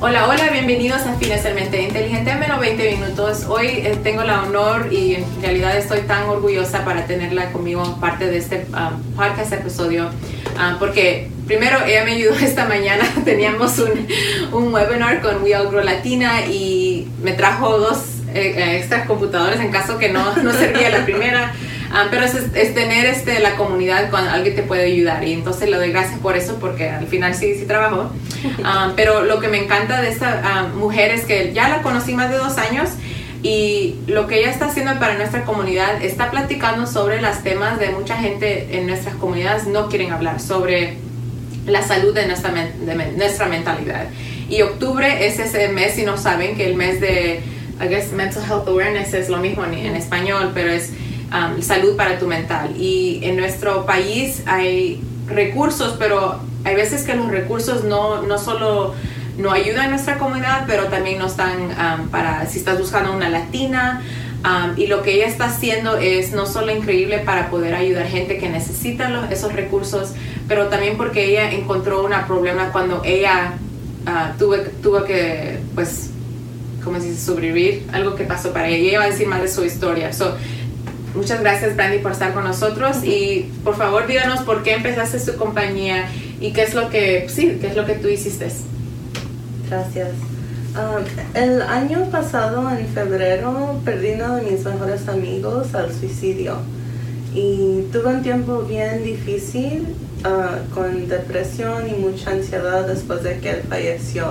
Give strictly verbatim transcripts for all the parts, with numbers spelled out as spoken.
Hola, hola, bienvenidos a Financieramente Inteligente en menos veinte minutos. Hoy eh, tengo el honor y en realidad estoy tan orgullosa para tenerla conmigo parte de este um, podcast episodio um, porque primero ella me ayudó esta mañana, teníamos un, un webinar con We All Grow Latina y me trajo dos eh, extras computadoras en caso que no, no servía la primera. Um, pero es, es tener este, la comunidad cuando alguien te puede ayudar y entonces le doy gracias por eso porque al final sí, sí trabajó. Um, pero lo que me encanta de esta um, mujer es que ya la conocí más de dos años y lo que ella está haciendo para nuestra comunidad está platicando sobre los temas de mucha gente en nuestras comunidades no quieren hablar sobre la salud de nuestra, de nuestra mentalidad. Y octubre es ese mes, si no saben, que el mes de, I guess, Mental Health Awareness es lo mismo en, en español, pero es Um, salud para tu mental. Y en nuestro país hay recursos, pero hay veces que los recursos no, no solo no ayudan a nuestra comunidad, pero también no están um, para si estás buscando una latina. Um, y lo que ella está haciendo es no solo increíble para poder ayudar gente que necesita los, esos recursos, pero también porque ella encontró un problema cuando ella uh, tuvo, tuvo que, pues, ¿cómo se dice? Sobrevivir, algo que pasó para ella. Y ella va a decir más de su historia. So, muchas gracias, Brandy, por estar con nosotros y por favor díganos por qué empezaste tu compañía y qué es lo que, sí, qué es lo que tú hiciste. Gracias. Um, el año pasado, en febrero, perdí uno de mis mejores amigos al suicidio y tuve un tiempo bien difícil uh, con depresión y mucha ansiedad después de que él falleció.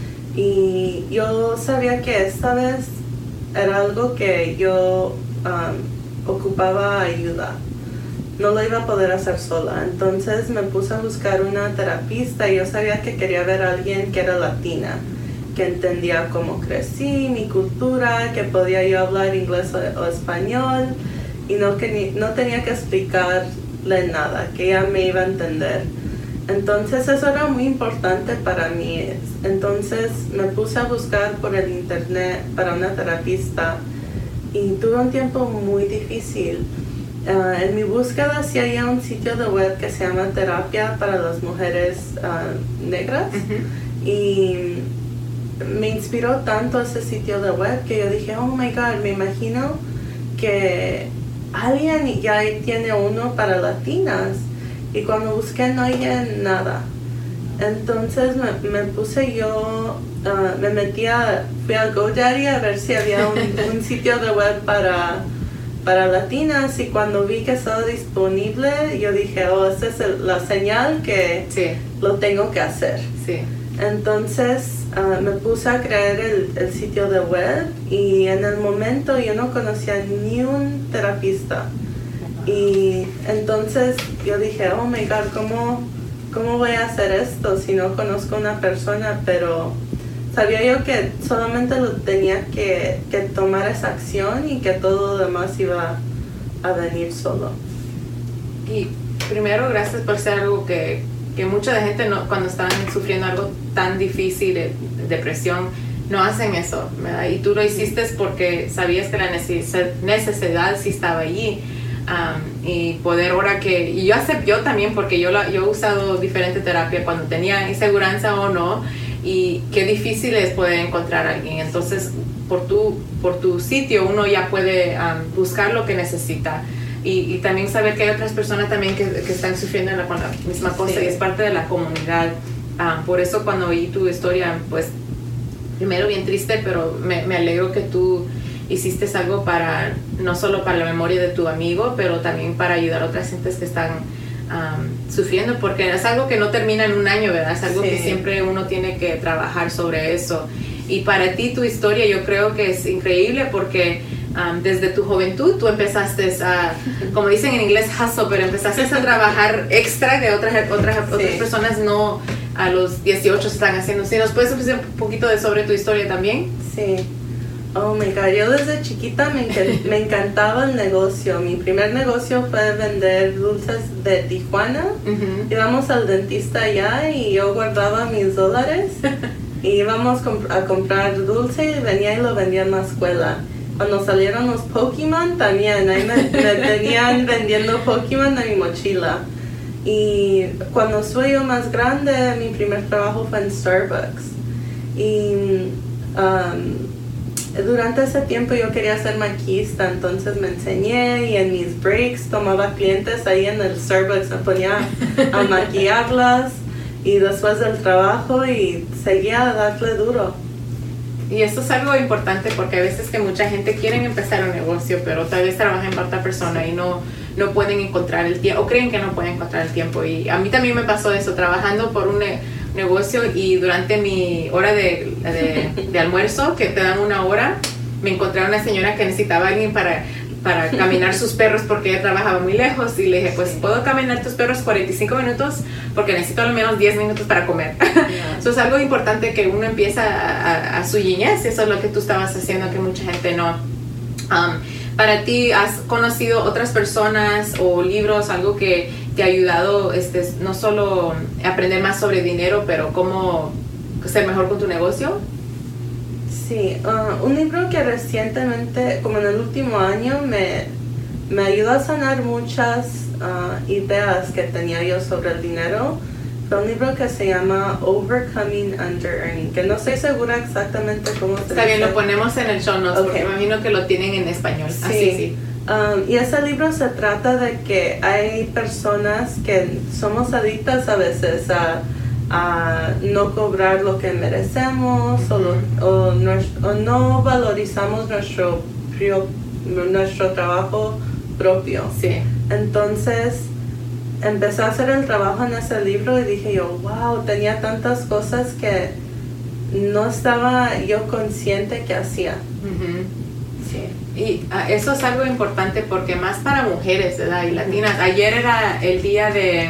Y yo sabía que esta vez era algo que yo um, ocupaba ayuda, no lo iba a poder hacer sola, entonces me puse a buscar una terapista y yo sabía que quería ver a alguien que era latina, que entendía cómo crecí, mi cultura, que podía yo hablar inglés o, o español y no, que ni, no tenía que explicarle nada, que ella me iba a entender. Entonces eso era muy importante para mí, entonces me puse a buscar por el internet para una terapista y tuve un tiempo muy difícil. Uh, en mi búsqueda sí había un sitio de web que se llama Terapia para las Mujeres uh, Negras. Uh-huh. Y me inspiró tanto ese sitio de web que yo dije, oh my God, me imagino que alguien ya tiene uno para latinas. Y cuando busqué no había nada. Entonces me, me puse yo, uh, me metí a, fui a GoDaddy a ver si había un, un sitio de web para, para latinas y cuando vi que estaba disponible, yo dije, oh, esa es el, la señal que sí. Lo tengo que hacer. Sí. Entonces uh, me puse a crear el, el sitio de web y en el momento yo no conocía ni un terapista. Y entonces yo dije, oh my God, ¿cómo... ¿Cómo voy a hacer esto si no conozco a una persona? Pero sabía yo que solamente lo tenía que, que tomar esa acción y que todo lo demás iba a venir solo. Y primero, gracias por ser algo que, que mucha de gente no, cuando están sufriendo algo tan difícil, de, de depresión, no hacen eso, ¿verdad? Y tú lo hiciste porque sabías que la necesidad sí estaba allí. Um, y poder ahora que y yo acepto yo también porque yo la, yo he usado diferente terapia cuando tenía inseguranza o no y qué difícil es poder encontrar a alguien, entonces por tu por tu sitio uno ya puede um, buscar lo que necesita y, y también saber que hay otras personas también que, que están sufriendo la, con la misma cosa. Sí. Y es parte de la comunidad. Um, por eso cuando oí tu historia, pues primero bien triste, pero me, me alegro que tú hiciste algo para, no solo para la memoria de tu amigo, pero también para ayudar a otras gentes que están um, sufriendo, porque es algo que no termina en un año, ¿verdad? Es algo sí. que siempre uno tiene que trabajar sobre eso. Y para ti, tu historia, yo creo que es increíble porque um, desde tu juventud tú empezaste a, como dicen en inglés, hustle, pero empezaste a trabajar extra que otras, otras, sí. otras personas no a los dieciocho están haciendo. ¿Sí? ¿Nos puedes decir un poquito de sobre tu historia también? Sí. Oh my God, yo desde chiquita me, enc- me encantaba el negocio. Mi primer negocio fue vender dulces de Tijuana. Uh-huh. Íbamos al dentista allá y yo guardaba mis dólares y íbamos comp- a comprar dulce y venía y lo vendía en la escuela. Cuando salieron los Pokémon también, ahí me, me tenían vendiendo Pokémon en mi mochila. Y cuando soy yo más grande, mi primer trabajo fue en Starbucks. Y um, durante ese tiempo yo quería ser maquillista, entonces me enseñé y en mis breaks tomaba clientes ahí en el Starbucks, me ponía a maquillarlas y después del trabajo y seguía a darle duro. Y esto es algo importante porque a veces que mucha gente quiere empezar un negocio, pero tal vez trabajan para otra persona y no, no pueden encontrar el tiempo, o creen que no pueden encontrar el tiempo. Y a mí también me pasó eso, trabajando por un ne- negocio y durante mi hora de, de, de almuerzo, que te dan una hora, me encontré a una señora que necesitaba a alguien para, para caminar sus perros porque ella trabajaba muy lejos. Y le dije, pues, ¿puedo caminar tus perros cuarenta y cinco minutos? Porque necesito al menos diez minutos para comer. Yeah. Eso es algo importante que uno empieza a, a, a su niñez. Eso es lo que tú estabas haciendo, que mucha gente no. Um, para ti, ¿has conocido otras personas o libros, algo que te ha ayudado, este, no solo aprender más sobre dinero, pero cómo ser mejor con tu negocio? Sí, uh, un libro que recientemente, como en el último año, me, me ayudó a sanar muchas uh, ideas que tenía yo sobre el dinero. Fue un libro que se llama Overcoming Under-Earning, que no estoy segura exactamente cómo se dice. Está bien, lo ponemos en el show notes, okay, porque me imagino que lo tienen en español. Sí. Así, sí. Um, y ese libro se trata de que hay personas que somos adictas a veces a, a no cobrar lo que merecemos, o, lo, o, no, o no valorizamos nuestro, nuestro trabajo propio. Sí. Entonces empecé a hacer el trabajo en ese libro y dije yo, wow, tenía tantas cosas que no estaba yo consciente que hacía. Uh-huh. Sí. Y uh, eso es algo importante porque más para mujeres, ¿verdad? Y latinas. Ayer era el día de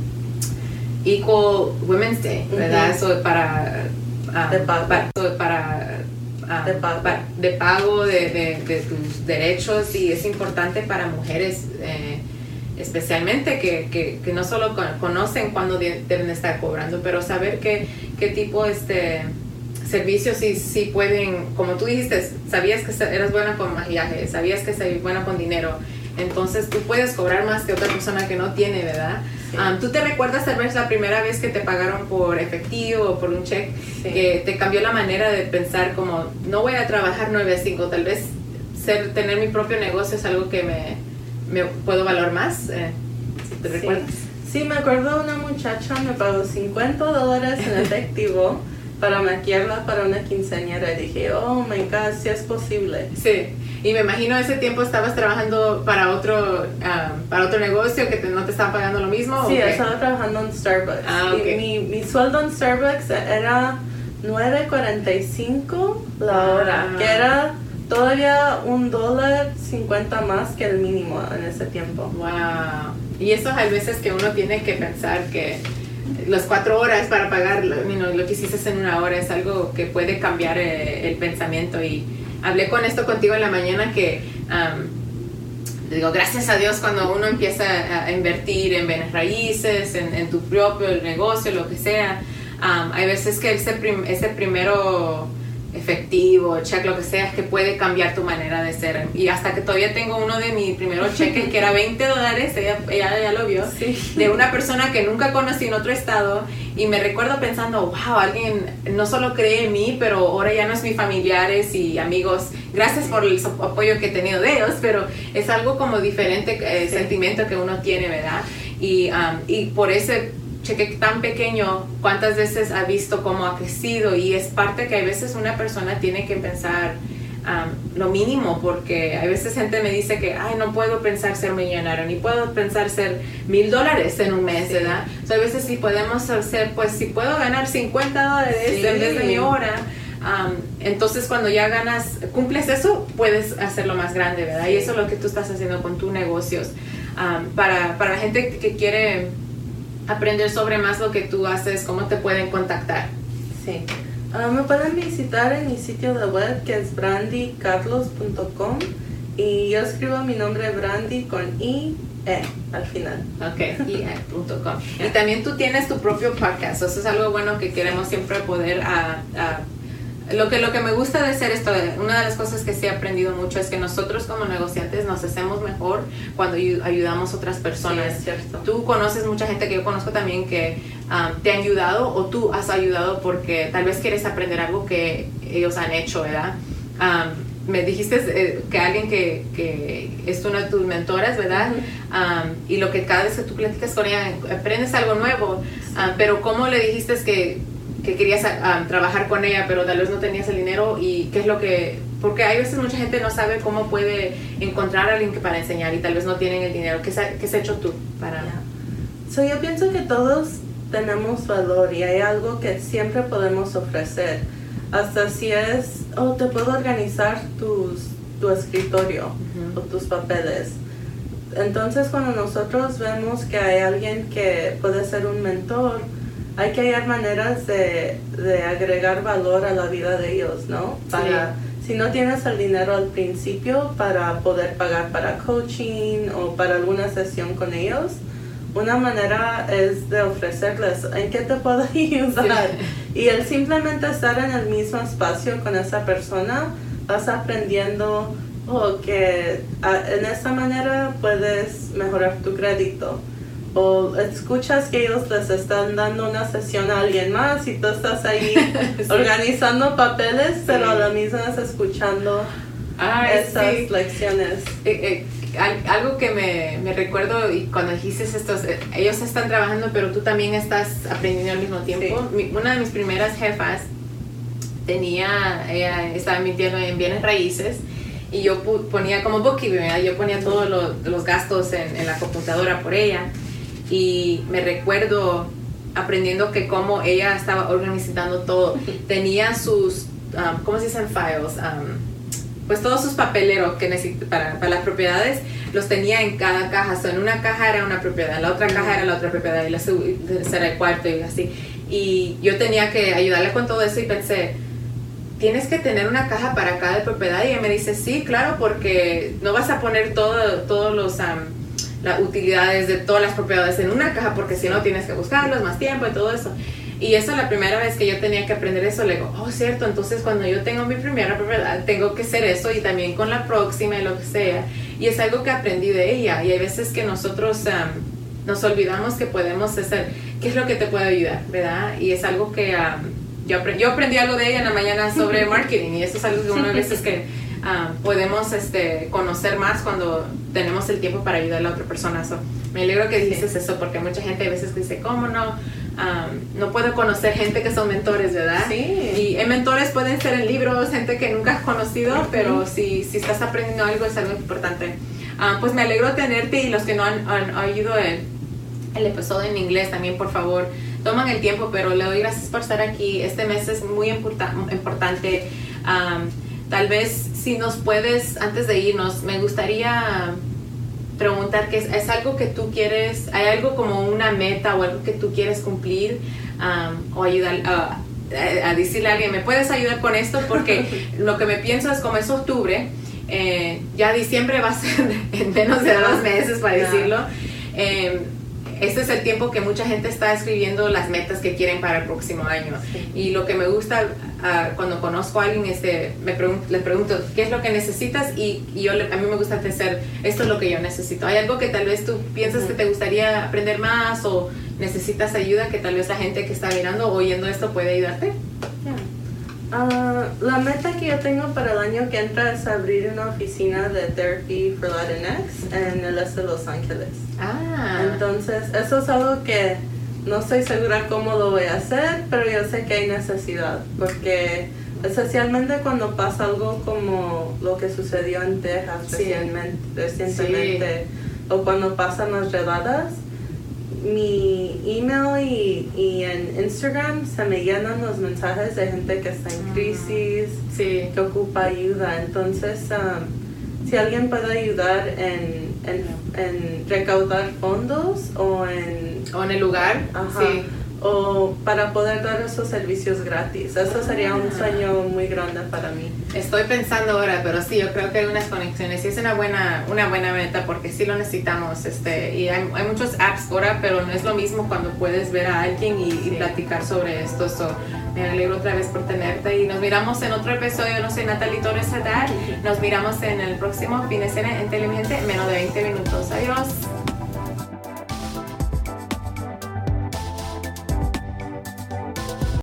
Equal Women's Day, ¿verdad? Eso uh-huh. para, uh, de pago, para, para, uh, de pago, para, de, pago de, de, de tus derechos, y es importante para mujeres, eh, especialmente que, que, que no solo conocen cuándo deben estar cobrando, pero saber qué, qué tipo este servicios sí, sí pueden, como tú dijiste, sabías que eras buena con maquillaje, sabías que eras buena con dinero, entonces tú puedes cobrar más que otra persona que no tiene, ¿verdad? Sí. Um, ¿Tú te recuerdas tal vez la primera vez que te pagaron por efectivo o por un cheque, sí, que te cambió la manera de pensar como, no voy a trabajar nueve a cinco, tal vez ser, tener mi propio negocio es algo que me, me puedo valorar más? Eh, ¿Te recuerdas? Sí. Sí, me acuerdo una muchacha me pagó cincuenta dólares en efectivo para maquillarla para una quinceañera y dije, oh my god, si es posible. Sí, y me imagino ese tiempo estabas trabajando para otro uh, para otro negocio que te, no te estaban pagando lo mismo. Sí, ¿o estaba trabajando en Starbucks. Ah, okay. Y mi, mi sueldo en Starbucks era nueve cuarenta y cinco la hora, ah. que era todavía un dólar cincuenta más que el mínimo en ese tiempo. Wow. Y eso hay veces que uno tiene que pensar que las cuatro horas para pagar lo, you know, lo que hiciste en una hora es algo que puede cambiar eh, el pensamiento. Y hablé con esto contigo en la mañana que um, digo, gracias a Dios cuando uno empieza a invertir en bienes raíces, en, en tu propio negocio, lo que sea, um, hay veces que ese, prim, ese primero efectivo, cheque, lo que sea, que puede cambiar tu manera de ser. Y hasta que todavía tengo uno de mis primeros cheques que era veinte dólares, ella, ella ya lo vio, sí, de una persona que nunca conocí en otro estado, y me recuerdo pensando, wow, alguien no solo cree en mí, pero ahora ya no es mis familiares y amigos, gracias por el apoyo que he tenido de ellos, pero es algo como diferente, eh, sí, sentimiento que uno tiene, ¿verdad? Y, um, y por ese cheque tan pequeño, ¿cuántas veces ha visto cómo ha crecido? Y es parte que a veces una persona tiene que pensar um, lo mínimo, porque a veces gente me dice que, ay, no puedo pensar ser millonario, ni puedo pensar ser mil dólares en un mes, sí, ¿verdad? O sea, a veces si podemos hacer, pues si puedo ganar cincuenta dólares sí, en vez de mi hora, um, entonces cuando ya ganas, cumples eso, puedes hacerlo más grande, ¿verdad? Sí. Y eso es lo que tú estás haciendo con tus negocios. Um, para, para la gente que quiere aprender sobre más lo que tú haces, ¿cómo te pueden contactar? Sí, uh, me pueden visitar en mi sitio de web que es brandy carlos punto com, y yo escribo mi nombre Brandy con I E al final. Ok, i e punto com. Yeah. Y también tú tienes tu propio podcast, eso es algo bueno que queremos siempre poder a, a, Lo que, lo que me gusta de hacer esto, una de las cosas que sí he aprendido mucho es que nosotros como negociantes nos hacemos mejor cuando ayudamos a otras personas. Sí, es cierto. Tú conoces mucha gente que yo conozco también que um, te han ayudado o tú has ayudado porque tal vez quieres aprender algo que ellos han hecho, ¿verdad? Um, me dijiste eh, que alguien que, que es una de tus mentoras, ¿verdad? Uh-huh. Um, y lo que cada vez que tú platicas con ella aprendes algo nuevo, sí. um, pero ¿cómo le dijiste que que querías um, trabajar con ella, pero tal vez no tenías el dinero? Y qué es lo que, porque hay veces mucha gente no sabe cómo puede encontrar a alguien que para enseñar y tal vez no tienen el dinero. ¿Qué, qué has hecho tú para...? Yeah. So, yo pienso que todos tenemos valor y hay algo que siempre podemos ofrecer, hasta si es, oh, te puedo organizar tus, tu escritorio uh-huh. o tus papeles. Entonces, cuando nosotros vemos que hay alguien que puede ser un mentor, hay que hallar maneras de, de agregar valor a la vida de ellos, ¿no? Para, sí. Si no tienes el dinero al principio para poder pagar para coaching o para alguna sesión con ellos, una manera es de ofrecerles, ¿en qué te puedo ayudar? Sí. Y el simplemente estar en el mismo espacio con esa persona, vas aprendiendo oh, que a, en esta manera puedes mejorar tu crédito. O escuchas que ellos les están dando una sesión a alguien más y tú estás ahí sí. organizando papeles, sí. pero a la misma vez escuchando Ay, esas sí. lecciones. Eh, eh, algo que me, me recuerdo y cuando dijiste esto, eh, ellos están trabajando pero tú también estás aprendiendo al mismo tiempo. Sí. Mi, una de mis primeras jefas tenía, ella estaba invirtiendo en bienes raíces y yo ponía como bookkeeping, ¿verdad? Yo ponía todos lo, los gastos en, en la computadora por ella. Y me recuerdo aprendiendo que cómo ella estaba organizando todo. Tenía sus, um, ¿cómo se dicen? Files. Um, pues todos sus papeleros que necesita para, para las propiedades, los tenía en cada caja. O sea, en una caja era una propiedad, en la otra caja era la otra propiedad, y la tercera era el cuarto y así. Y yo tenía que ayudarle con todo eso y pensé, tienes que tener una caja para cada propiedad. Y ella me dice, sí, claro, porque no vas a poner todo, todos los... Um, las utilidades de todas las propiedades en una caja porque si no tienes que buscarlos más tiempo y todo eso. Y esa es la primera vez que yo tenía que aprender eso. Le digo, oh, cierto, entonces cuando yo tengo mi primera propiedad tengo que hacer eso y también con la próxima y lo que sea. Y es algo que aprendí de ella. Y hay veces que nosotros um, nos olvidamos que podemos hacer, ¿qué es lo que te puede ayudar? ¿Verdad? Y es algo que um, yo, aprendí, yo aprendí algo de ella en la mañana sobre marketing y eso es algo que una vez es que Uh, podemos este, conocer más cuando tenemos el tiempo para ayudar a la otra persona. So, me alegro que dices sí. eso porque mucha gente a veces dice, ¿cómo no? Um, no puedo conocer gente que son mentores, ¿verdad? Sí. Y eh, mentores pueden ser en libros, gente que nunca has conocido, uh-huh. pero si, si estás aprendiendo algo es algo importante. Uh, pues me alegro tenerte y los que no han, han oído el, el episodio en inglés también, por favor, toman el tiempo, pero le doy gracias por estar aquí. Este mes es muy importa- importante. Um, Tal vez si nos puedes, antes de irnos, me gustaría preguntar que es, es algo que tú quieres, hay algo como una meta o algo que tú quieres cumplir um, o ayudar a, a, a decirle a alguien, ¿me puedes ayudar con esto? Porque lo que me pienso es como es octubre, eh, ya diciembre va a ser en menos de dos meses para decirlo. Eh, este es el tiempo que mucha gente está escribiendo las metas que quieren para el próximo año. Sí. Y lo que me gusta uh, cuando conozco a alguien, este, me pregun- le pregunto, ¿qué es lo que necesitas? Y, y yo, a mí me gusta decir, esto es lo que yo necesito. ¿Hay algo que tal vez tú piensas uh-huh. que te gustaría aprender más o necesitas ayuda que tal vez la gente que está mirando o oyendo esto puede ayudarte? Yeah. Uh, la meta que yo tengo para el año que entra es abrir una oficina de Therapy for Latinx en el este de Los Ángeles. Ah. Entonces, eso es algo que no estoy segura cómo lo voy a hacer, pero yo sé que hay necesidad, porque especialmente cuando pasa algo como lo que sucedió en Texas sí. recientemente, recientemente sí. o cuando pasan las redadas, mi email y, y en Instagram se me llenan los mensajes de gente que está en crisis, sí. que ocupa ayuda. Entonces, um, si alguien puede ayudar en, en, en recaudar fondos o en, o en el lugar, ajá, sí. o para poder dar esos servicios gratis. Eso sería un sueño muy grande para mí. Estoy pensando ahora, pero sí, yo creo que hay unas conexiones y es una buena, una buena meta porque sí lo necesitamos. Este, y hay, hay muchos apps ahora, pero no es lo mismo cuando puedes ver a alguien y, y platicar sobre esto. So, me alegro otra vez por tenerte y nos miramos en otro episodio. No soy Natalie Torres Haddad. Nos miramos en el próximo Fin de Semana Inteligente en menos de veinte minutos. Adiós.